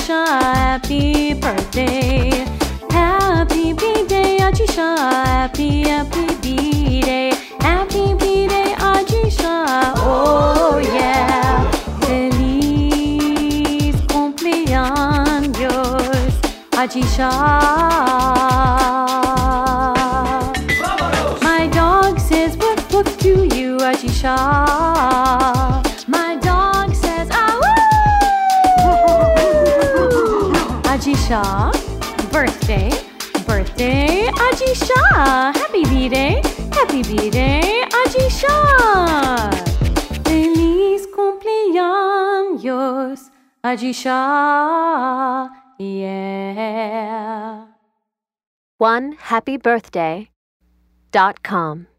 Ajisha, happy birthday. Happy B-Day, Ajisha, happy B-Day. Happy B-Day, Ajisha, oh yeah. Feliz cumpleaños, Ajisha. My dog says woof woof to you, Ajisha. My dog says ah woo. Ajisha, birthday, Ajisha. Happy B-Day, Ajisha. Feliz cumpleaños, Ajisha. Yeah. OneHappyBirthday.com